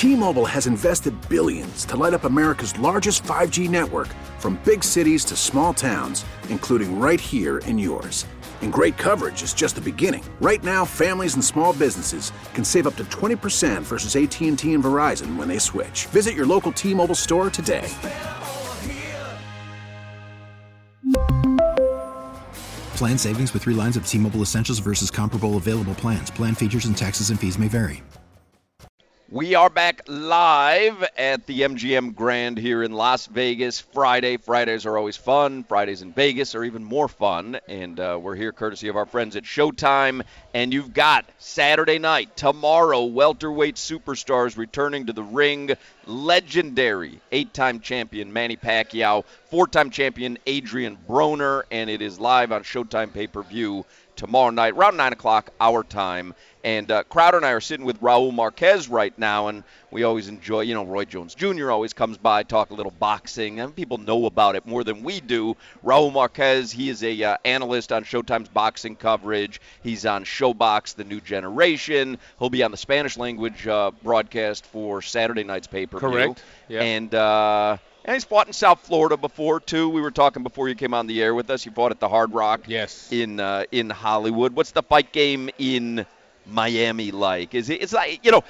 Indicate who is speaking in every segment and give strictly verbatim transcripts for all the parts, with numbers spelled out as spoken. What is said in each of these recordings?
Speaker 1: T-Mobile has invested billions to light up America's largest five G network, from big cities to small towns, including right here in yours. And great coverage is just the beginning. Right now, families and small businesses can save up to twenty percent versus A T and T and Verizon when they switch. Visit your local T-Mobile store today.
Speaker 2: Plan savings with three lines of T-Mobile Essentials versus comparable available plans. Plan features and taxes and fees may vary.
Speaker 3: We are back live at the M G M Grand here in Las Vegas. Friday. Fridays are always fun. Fridays in Vegas are even more fun. And uh, we're here courtesy of our friends at Showtime. And you've got Saturday night, tomorrow, welterweight superstars returning to the ring. Legendary eight-time champion Manny Pacquiao, four-time champion Adrian Broner. And it is live on Showtime pay-per-view tomorrow night, around nine o'clock our time. And uh, Crowder and I are sitting with Raul Marquez right now, and we always enjoy, you know, Roy Jones Junior always comes by, talk a little boxing, and people know about it more than we do. Raul Marquez, he is a uh, analyst on Showtime's boxing coverage. He's on Showbox, The New Generation. He'll be on the Spanish language uh, broadcast for Saturday night's pay-per-view.
Speaker 4: Correct. Yeah.
Speaker 3: And, uh, and he's fought in South Florida before, too. We were talking before you came on the air with us. You fought at the Hard Rock
Speaker 4: yes.
Speaker 3: in uh, in Hollywood. What's the fight game in Miami like? Is it? It's like, you know,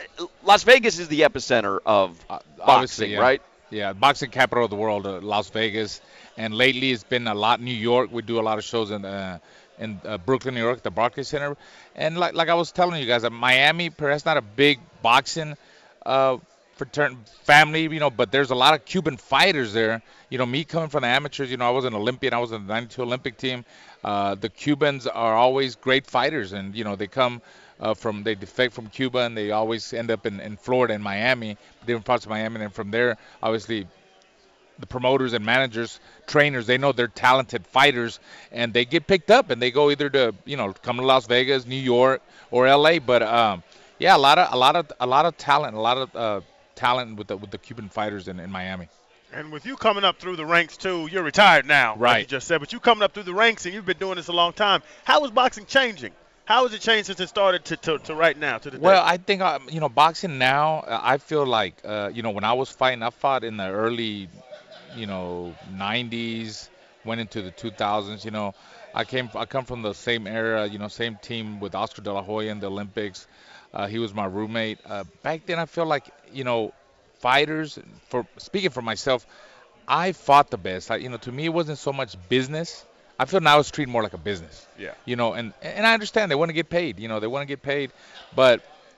Speaker 3: Las Vegas is the epicenter of
Speaker 4: uh,
Speaker 3: boxing,
Speaker 4: yeah.
Speaker 3: right?
Speaker 4: Yeah, boxing capital of the world, uh, Las Vegas, and lately it's been a lot New York. We do a lot of shows in uh, in uh, Brooklyn, New York, the Barclays Center, and like like I was telling you guys, uh, Miami, perhaps not a big boxing uh, fraternity family, you know, but there's a lot of Cuban fighters there. You know, me coming from the amateurs, you know, I was an Olympian, I was in the ninety-two Olympic team. Uh, the Cubans are always great fighters, and you know they come uh, from they defect from Cuba, and they always end up in, in Florida and Miami, different parts of Miami, and from there, obviously, the promoters and managers, trainers, they know they're talented fighters, and they get picked up, and they go either to you know come to Las Vegas, New York, or L A. But um, yeah, a lot of a lot of a lot of talent, a lot of uh, talent with the with the Cuban fighters in, in Miami.
Speaker 5: And with you coming up through the ranks, too, you're retired now,
Speaker 4: right?
Speaker 5: Like you just said, but you coming up through the ranks, and you've been doing this a long time. How is boxing changing? How has it changed since it started to, to, to right now, to the
Speaker 4: Well,
Speaker 5: day?
Speaker 4: I think, uh, you know, boxing now, uh, I feel like, uh, you know, when I was fighting, I fought in the early, you know, nineties, went into the two thousands, you know. I came, I come from the same era, you know, same team with Oscar De La Hoya in the Olympics. Uh, he was my roommate. Uh, back then, I feel like, you know, fighters, for speaking for myself, I fought the best. I, you know, to me, it wasn't so much business. I feel now it's treated more like a business.
Speaker 5: Yeah.
Speaker 4: You know, and and I understand they want to get paid. You know, they want to get paid, but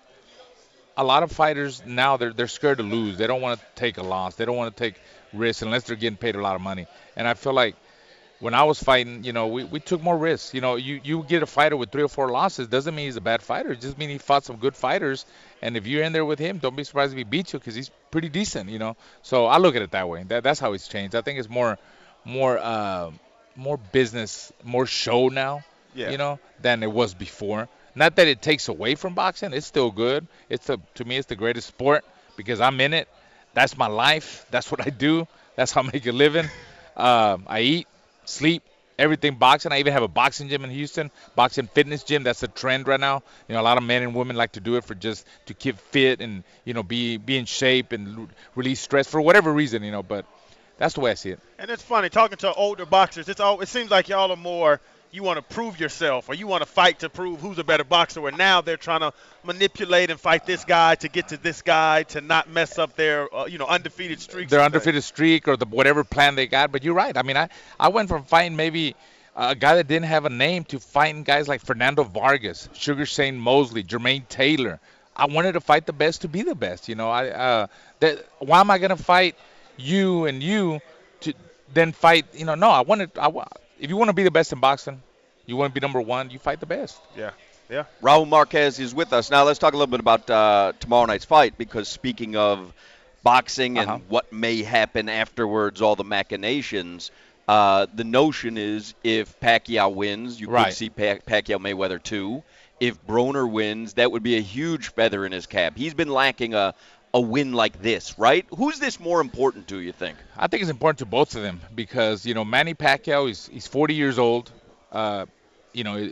Speaker 4: a lot of fighters now they're they're scared to lose. They don't want to take a loss. They don't want to take risks unless they're getting paid a lot of money. And I feel like when I was fighting, you know, we, we took more risks. You know, you, you get a fighter with three or four losses doesn't mean he's a bad fighter. It just means he fought some good fighters. And if you're in there with him, don't be surprised if he beats you because he's pretty decent, you know. So I look at it that way. That That's how it's changed. I think it's more more uh, more business, more show now,
Speaker 5: yeah.
Speaker 4: you know, than it was before. Not that it takes away from boxing. It's still good. It's the, to me, it's the greatest sport because I'm in it. That's my life. That's what I do. That's how I make a living. Um, I eat, sleep, everything boxing. I even have a boxing gym in Houston, boxing fitness gym. That's a trend right now. You know, a lot of men and women like to do it for just to keep fit and, you know, be be in shape and release stress for whatever reason, you know. But that's the way I see it.
Speaker 5: And it's funny, talking to older boxers, it's all, it seems like y'all are more, you want to prove yourself or you want to fight to prove who's a better boxer, where now they're trying to manipulate and fight this guy to get to this guy to not mess up their, uh, you know, undefeated streak.
Speaker 4: Their undefeated streak or the whatever plan they got. But you're right. I mean, I, I went from fighting maybe a guy that didn't have a name to fighting guys like Fernando Vargas, Sugar Shane Mosley, Jermaine Taylor. I wanted to fight the best to be the best. You know, I uh, that why am I going to fight you and you to then fight? You know, no, I wanted. I, if you want to be the best in boxing, you want to be number one, you fight the best.
Speaker 5: Yeah. Yeah.
Speaker 3: Raul Marquez is with us. Now let's talk a little bit about uh, tomorrow night's fight, because speaking of boxing and
Speaker 4: uh-huh.
Speaker 3: what may happen afterwards, all the machinations, uh, the notion is if Pacquiao wins, you
Speaker 4: right.
Speaker 3: could see Pac- Pacquiao Mayweather two. If Broner wins, that would be a huge feather in his cap. He's been lacking a, a win like this, right? Who's this more important to, you think?
Speaker 4: I think it's important to both of them because, you know, Manny Pacquiao, is he's forty years old. Uh, you know,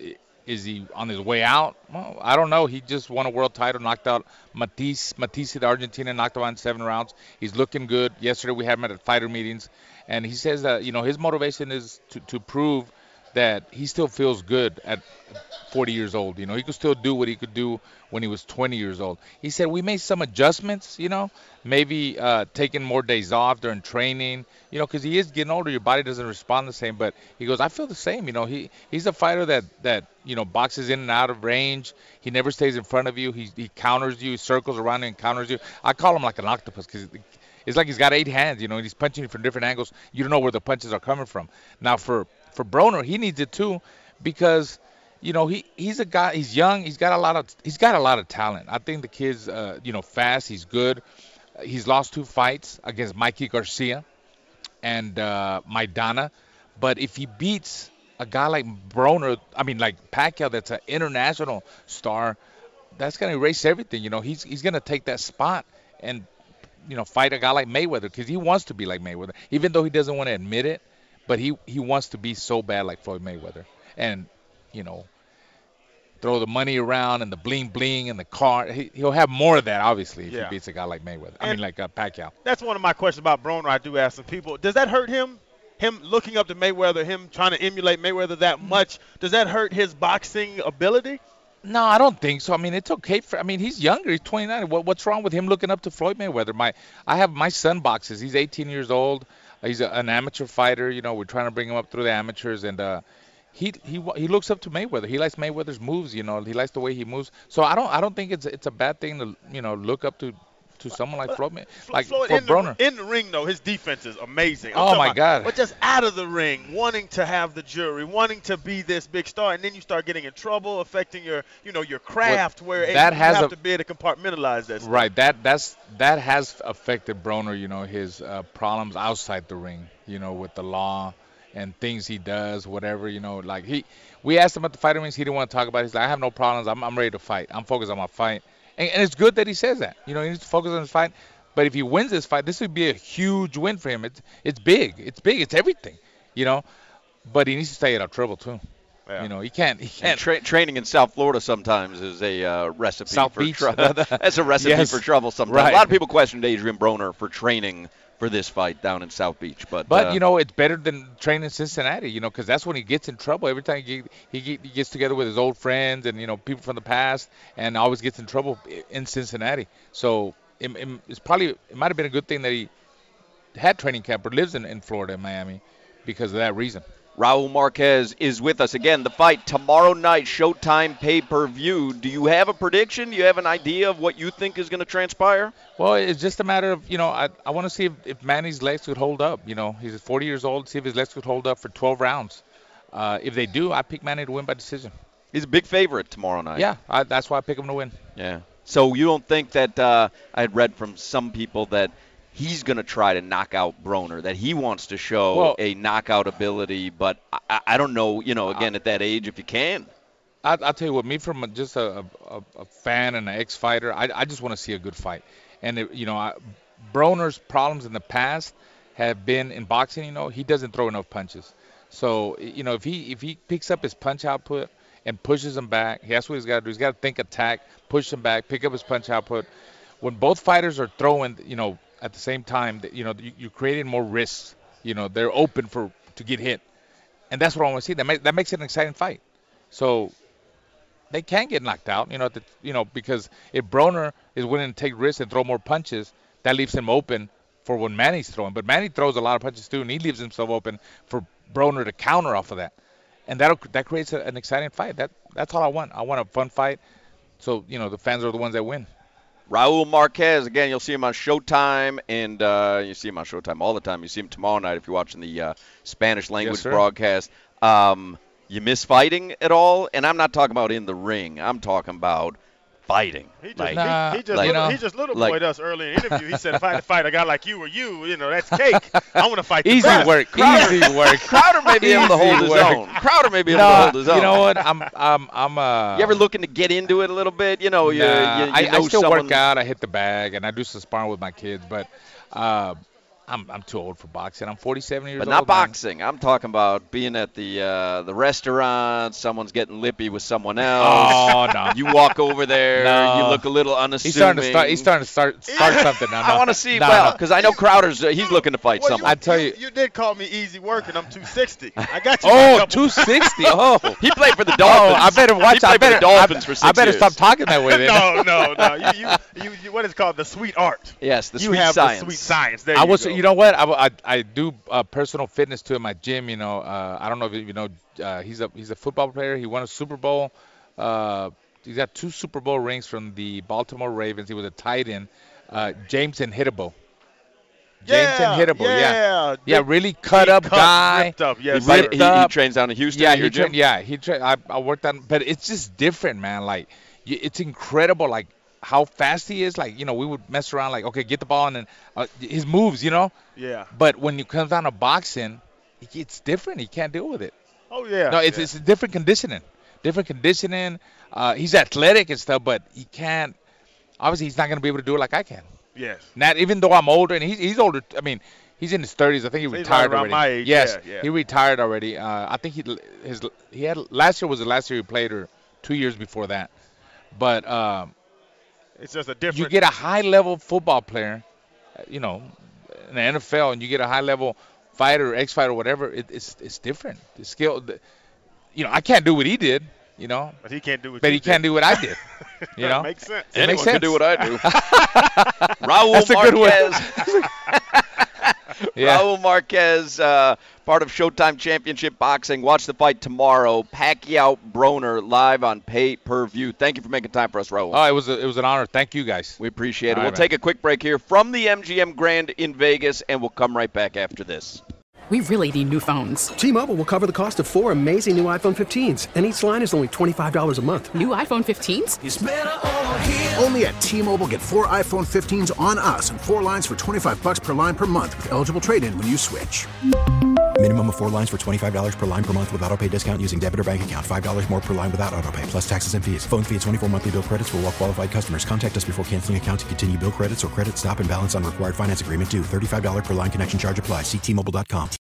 Speaker 4: is he on his way out? Well, I don't know. He just won a world title, knocked out Matisse, Matisse, the Argentinian, knocked him out in seven rounds. He's looking good. Yesterday we had him at fighter meetings, and he says that, you know, his motivation is to, to prove that he still feels good at forty years old. You know, he could still do what he could do when he was twenty years old. He said we made some adjustments, you know, maybe uh, taking more days off during training, you know, because he is getting older. Your body doesn't respond the same. But he goes, I feel the same. You know, he he's a fighter that, that you know, boxes in and out of range. He never stays in front of you. He, he counters you, he circles around you and counters you. I call him like an octopus because it's like he's got eight hands, you know, and he's punching you from different angles. You don't know where the punches are coming from. Now, for, for Broner, he needs it too because – you know, he, he's a guy. He's young. He's got a lot of he's got a lot of talent. I think the kid's uh, you know, fast. He's good. He's lost two fights against Mikey Garcia and uh, Maidana. But if he beats a guy like Broner, I mean like Pacquiao, that's an international star, that's gonna erase everything. You know, he's he's gonna take that spot and, you know, fight a guy like Mayweather because he wants to be like Mayweather, even though he doesn't want to admit it. But he he wants to be so bad like Floyd Mayweather. And, you know, throw the money around and the bling bling and the car. He, he'll have more of that, obviously, if
Speaker 5: yeah.
Speaker 4: he beats a guy like Mayweather. I
Speaker 5: and
Speaker 4: mean, like uh, Pacquiao.
Speaker 5: That's one of my questions about Broner. I do ask some people. Does that hurt him? Him looking up to Mayweather, him trying to emulate Mayweather that much, does that hurt his boxing ability?
Speaker 4: No, I don't think so. I mean, it's okay for. I mean, he's younger. He's twenty-nine. What, what's wrong with him looking up to Floyd Mayweather? My, I have my son boxes. He's eighteen years old. He's a, an amateur fighter. You know, we're trying to bring him up through the amateurs, and uh, He he he looks up to Mayweather. He likes Mayweather's moves, you know. He likes the way he moves. So I don't I don't think it's it's a bad thing to, you know, look up to to someone like Floyd, like
Speaker 5: Floyd
Speaker 4: for
Speaker 5: in
Speaker 4: Broner.
Speaker 5: The, in the ring, though, his defense is amazing. I'm
Speaker 4: oh my
Speaker 5: about,
Speaker 4: God!
Speaker 5: But just out of the ring, wanting to have the jury, wanting to be this big star, and then you start getting in trouble, affecting your you know your craft, well, where
Speaker 4: that
Speaker 5: you
Speaker 4: has
Speaker 5: have
Speaker 4: a,
Speaker 5: to be able to compartmentalize that stuff.
Speaker 4: Right. That that's that has affected Broner. You know, his uh, problems outside the ring. You know, with the law and things he does, whatever. You know, like he. We asked him at the fighter meetings. He didn't want to talk about it. He's like, I have no problems. I'm, I'm ready to fight. I'm focused on my fight. And, and it's good that he says that. You know, he needs to focus on his fight. But if he wins this fight, this would be a huge win for him. It's it's big. It's big. It's everything. You know. But he needs to stay out of trouble, too. Yeah. You know, he can't. He can't.
Speaker 3: Tra- training in South Florida sometimes is a uh, recipe
Speaker 4: South
Speaker 3: for
Speaker 4: Beach.
Speaker 3: trouble. That's a recipe
Speaker 4: Yes.
Speaker 3: for trouble sometimes.
Speaker 4: Right.
Speaker 3: A lot of people questioned Adrian Broner for training for this fight down in South Beach, but
Speaker 4: but
Speaker 3: uh,
Speaker 4: you know, it's better than training in Cincinnati, you know, because that's when he gets in trouble. Every time he he, he gets together with his old friends and, you know, people from the past, and always gets in trouble in Cincinnati. So it, it, it's probably it might have been a good thing that he had training camp or lives in, in Florida, in Miami, because of that reason.
Speaker 3: Raul Marquez is with us again. The fight tomorrow night, Showtime pay-per-view. Do you have a prediction? Do you have an idea of what you think is going to transpire?
Speaker 4: Well, it's just a matter of, you know, I, I want to see if, if Manny's legs could hold up. You know, he's forty years old. See if his legs could hold up for twelve rounds. Uh, if they do, I pick Manny to win by decision.
Speaker 3: He's a big favorite tomorrow night.
Speaker 4: Yeah, I, that's why I pick him to win.
Speaker 3: Yeah. So you don't think that uh, I had read from some people that he's going to try to knock out Broner, that he wants to show
Speaker 4: well,
Speaker 3: a knockout ability, but I, I don't know, you know, again, at that age, if you can.
Speaker 4: I, I'll tell you what, me from a, just a, a, a fan and an ex-fighter, I, I just want to see a good fight. And, it, you know, I, Broner's problems in the past have been in boxing, you know, he doesn't throw enough punches. So, you know, if he if he picks up his punch output and pushes him back, that's what he's got to do. He's got to think attack, push him back, pick up his punch output. When both fighters are throwing, you know, at the same time, you know, you, you're creating more risks. You know, they're open for to get hit, and that's what I want to see. That make, that makes it an exciting fight. So they can get knocked out. You know, the, you know, because if Broner is willing to take risks and throw more punches, that leaves him open for when Manny's throwing. But Manny throws a lot of punches too, and he leaves himself open for Broner to counter off of that, and that that creates a, an exciting fight. That that's all I want. I want a fun fight. So you know, the fans are the ones that win.
Speaker 3: Raul Marquez, again, you'll see him on Showtime, and uh, you see him on Showtime all the time. You see him tomorrow night if you're watching the uh, Spanish language
Speaker 4: Yes, sir.
Speaker 3: broadcast. Um, you miss fighting at all? And I'm not talking about in the ring. I'm talking about fighting.
Speaker 5: He just,
Speaker 3: Like,
Speaker 4: Nah,
Speaker 5: he, he just,
Speaker 3: like-
Speaker 5: little,
Speaker 4: you know,
Speaker 5: he just little
Speaker 3: like-
Speaker 5: boyed us early in the interview. He said, if I had to fight a guy like you or you, you know, that's cake. I want to fight the
Speaker 4: Easy
Speaker 5: best.
Speaker 4: work,
Speaker 3: Crowder-
Speaker 4: easy work.
Speaker 3: Crowder may be able to
Speaker 4: Easy
Speaker 3: hold his
Speaker 4: work.
Speaker 3: own. Crowder may be able
Speaker 4: No,
Speaker 3: to hold his own.
Speaker 4: you know what? I'm I'm I'm uh.
Speaker 3: You ever looking to get into it a little bit? You know, you,
Speaker 4: Nah,
Speaker 3: you, you
Speaker 4: I,
Speaker 3: know
Speaker 4: I still
Speaker 3: someone.
Speaker 4: work out. I hit the bag, and I do some sparring with my kids. But uh, I'm I'm too old for boxing. I'm forty-seven years
Speaker 3: But
Speaker 4: old.
Speaker 3: not
Speaker 4: man.
Speaker 3: boxing. I'm talking about being at the uh, the restaurant. Someone's getting lippy with someone else.
Speaker 4: Oh no.
Speaker 3: You walk over there.
Speaker 4: No.
Speaker 3: You look a little unassuming.
Speaker 4: He's starting to start. He's starting to start start something now. No.
Speaker 3: I want to see
Speaker 4: No,
Speaker 3: well
Speaker 4: no.
Speaker 3: because I know Crowder's. Uh, he's looking to fight
Speaker 5: Well,
Speaker 3: someone.
Speaker 4: I tell you.
Speaker 5: you did call me easy work, and I'm two sixty. I got you. by a
Speaker 4: Oh,
Speaker 5: couple-
Speaker 4: two sixty. Oh.
Speaker 3: He played for the
Speaker 4: Oh,
Speaker 3: Dolphins.
Speaker 4: I better watch.
Speaker 3: He
Speaker 4: I
Speaker 3: played
Speaker 4: better.
Speaker 3: for the Dolphins
Speaker 4: I,
Speaker 3: for six
Speaker 4: I better
Speaker 3: years.
Speaker 4: stop talking that way. Then.
Speaker 5: No, no, no. You, you, you, you, what is called the sweet art.
Speaker 3: Yes, the
Speaker 5: you
Speaker 3: sweet
Speaker 5: have
Speaker 3: science.
Speaker 5: the sweet science. There
Speaker 4: I
Speaker 5: you
Speaker 4: was,
Speaker 5: go.
Speaker 4: you know what? I, I, I do uh, personal fitness too in my gym. You know, uh, I don't know if you know. Uh, he's a he's a football player. He won a Super Bowl. Uh, he's got two Super Bowl rings from the Baltimore Ravens. He was a tight end. Uh, Jameson Hittable.
Speaker 5: yeah,
Speaker 4: Jameson Hittable.
Speaker 5: yeah,
Speaker 4: Yeah. Yeah,
Speaker 5: Big-
Speaker 4: really cut
Speaker 5: big
Speaker 4: up
Speaker 5: cut,
Speaker 4: guy.
Speaker 5: ripped up.
Speaker 3: He,
Speaker 5: Yes,
Speaker 3: fight-
Speaker 5: sir.
Speaker 3: he, he
Speaker 4: up.
Speaker 3: trains down in Houston.
Speaker 4: Yeah,
Speaker 3: at your
Speaker 4: he
Speaker 3: gym?
Speaker 4: trained. Yeah, he trained. I, I worked on, but it's just different, man. Like, y- it's incredible. Like how fast he is. Like, you know, we would mess around. Like, okay, get the ball, and then uh, his moves. You know.
Speaker 5: Yeah.
Speaker 4: But when it comes down to boxing, it's different. He can't deal with it.
Speaker 5: Oh yeah.
Speaker 4: No, it's
Speaker 5: yeah.
Speaker 4: it's a different conditioning. Different conditioning. Uh, he's athletic and stuff, but he can't. Obviously, he's not going to be able to do it like I can.
Speaker 5: Yes.
Speaker 4: Not even though I'm older, and he's he's older. I mean, he's in his thirties. I think he
Speaker 5: He's
Speaker 4: retired
Speaker 5: right around
Speaker 4: already.
Speaker 5: my age,
Speaker 4: Yes,
Speaker 5: yeah, yeah.
Speaker 4: he retired already. Uh, I think he his he had last year was the last year he played, or two years before that. But um,
Speaker 5: It's just a different.
Speaker 4: you get a high level football player, uh, you know, in the N F L, and you get a high level fighter, ex fighter, whatever. It, it's it's different. The skill, the, you know, I can't do what he did, you know,
Speaker 5: But he can't do what
Speaker 4: but
Speaker 5: you
Speaker 4: he can't
Speaker 5: did.
Speaker 4: do what I did. You know,
Speaker 5: Makes sense.
Speaker 4: It makes
Speaker 3: Anyone can
Speaker 4: sense.
Speaker 3: do what I do. Raul
Speaker 4: That's a good one.
Speaker 3: Marquez.
Speaker 4: Yeah.
Speaker 3: Raul Marquez, uh, part of Showtime Championship Boxing. Watch the fight tomorrow. Pacquiao Broner live on pay-per-view. Thank you for making time for us, Raul.
Speaker 4: Oh, it was a, it was an honor. Thank you guys.
Speaker 3: We appreciate it.
Speaker 4: All
Speaker 3: We'll
Speaker 4: right,
Speaker 3: take a quick break here from the M G M Grand in Vegas, and we'll come right back after this.
Speaker 6: We really need new phones.
Speaker 7: T-Mobile will cover the cost of four amazing new iPhone fifteens, and each line is only twenty-five dollars a month.
Speaker 6: New iPhone fifteens?
Speaker 1: Only at T-Mobile, get four iPhone fifteens on us and four lines for twenty-five bucks per line per month with eligible trade-in when you switch.
Speaker 2: Minimum of four lines for twenty-five dollars per line per month with autopay discount using debit or bank account. five dollars more per line without autopay, plus taxes and fees. Phone fee at twenty-four monthly bill credits for well-qualified customers. Contact us before canceling account to continue bill credits or credit stop and balance on required finance agreement due. thirty-five dollars per line connection charge applies. See T Mobile dot com.